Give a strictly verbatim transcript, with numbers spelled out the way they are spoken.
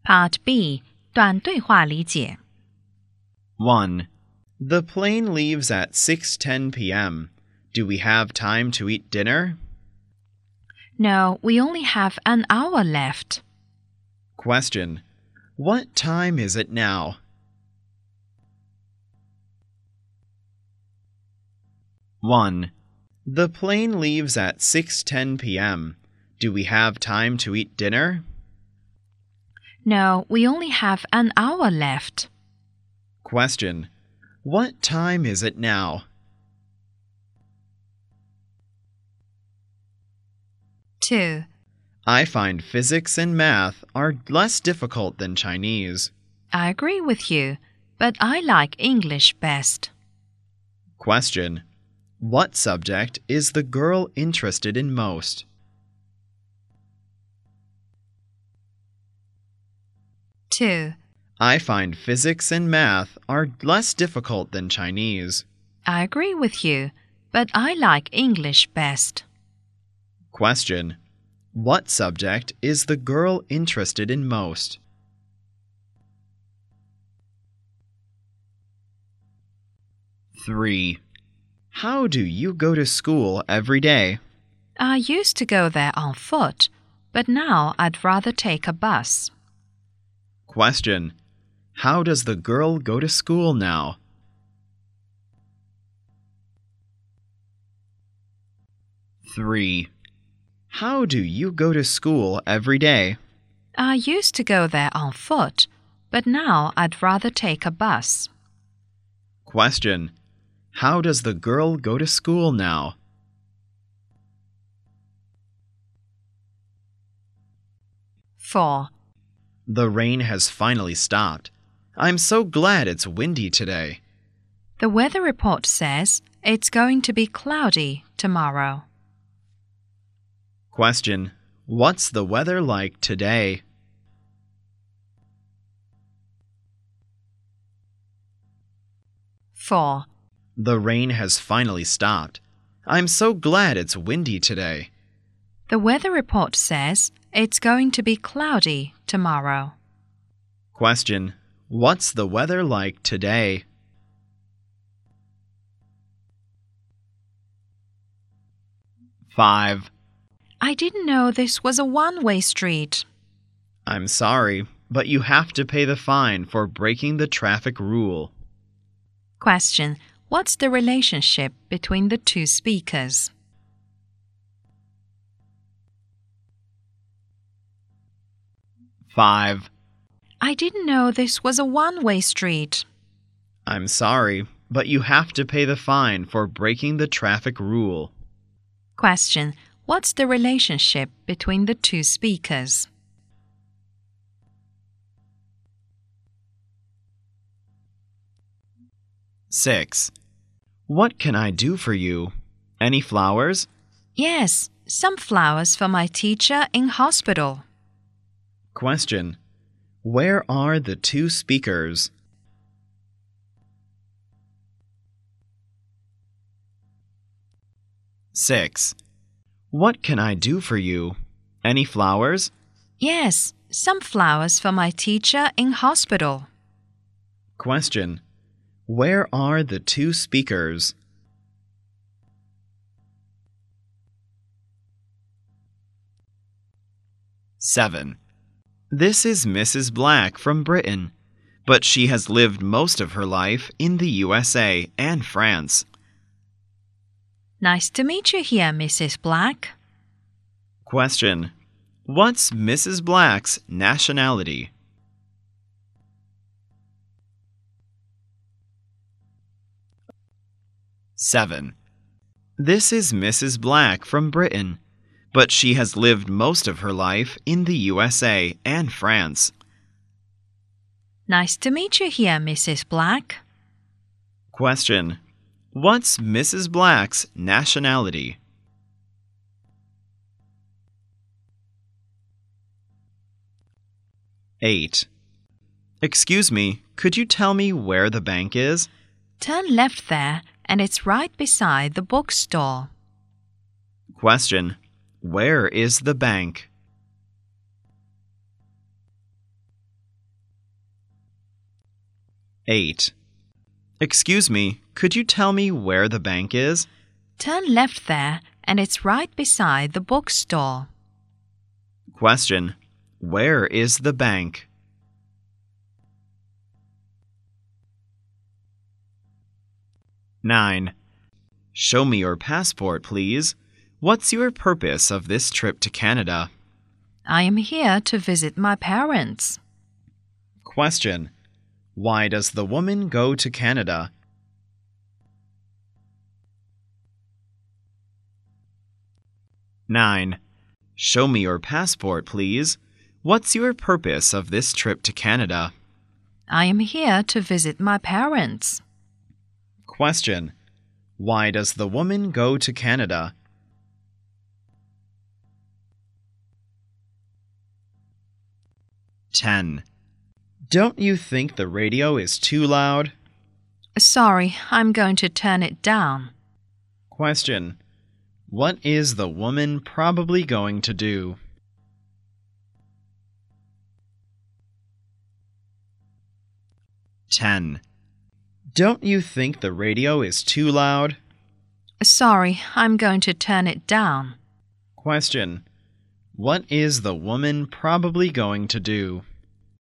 Part B 短对话理解 one. The plane leaves at six ten p m Do we have time to eat dinner? No, we only have an hour left. Question. What time is it now? one. The plane leaves at six ten p m Do we have time to eat dinner? No, we only have an hour left. Question. What time is it now? two. I find physics and math are less difficult than Chinese. I agree with you, but I like English best. Question. What subject is the girl interested in most? two. I find physics and math are less difficult than Chinese. I agree with you, but I like English best. Question. What subject is the girl interested in most? three. How do you go to school every day? I used to go there on foot, but now I'd rather take a bus. Question. How does the girl go to school now? three. How do you go to school every day? I used to go there on foot, but now I'd rather take a bus. Question. How does the girl go to school now? four. The rain has finally stopped. I'm so glad it's windy today. The weather report says it's going to be cloudy tomorrow. Question. What's the weather like today? four. The rain has finally stopped. I'm so glad it's windy today. The weather report says it's going to be cloudy tomorrow. Question. What's the weather like today? five. I didn't know this was a one-way street. I'm sorry, but you have to pay the fine for breaking the traffic rule. Question. What's the relationship between the two speakers? five. I didn't know this was a one-way street. I'm sorry, but you have to pay the fine for breaking the traffic rule. Question. What's the relationship between the two speakers? six. What can I do for you? Any flowers? Yes, some flowers for my teacher in hospital. Question. Where are the two speakers? six. What can I do for you? Any flowers? Yes, some flowers for my teacher in hospital. Question. Where are the two speakers? seven. This is Missus Black from Britain, but she has lived most of her life in the U S A and France. Nice to meet you here, Missus Black. Question. What's Missus Black's nationality? seven. This is Missus Black from Britain, but she has lived most of her life in the U S A and France. Nice to meet you here, Missus Black. Question. What's Missus Black's nationality? eight. Excuse me, could you tell me where the bank is? Turn left there, and it's right beside the bookstore. Question. Where is the bank? eight. Excuse me, could you tell me where the bank is? Turn left there, and it's right beside the bookstore. Question. Where is the bank? nine. Show me your passport, please. What's your purpose of this trip to Canada? I am here to visit my parents. Question. Why does the woman go to Canada? nine. Show me your passport, please. What's your purpose of this trip to Canada? I am here to visit my parents. Question. Why does the woman go to Canada? ten. Don't you think the radio is too loud? Sorry, I'm going to turn it down. Question. What is the woman probably going to do? ten. Don't you think the radio is too loud? Sorry, I'm going to turn it down. Question. What is the woman probably going to do?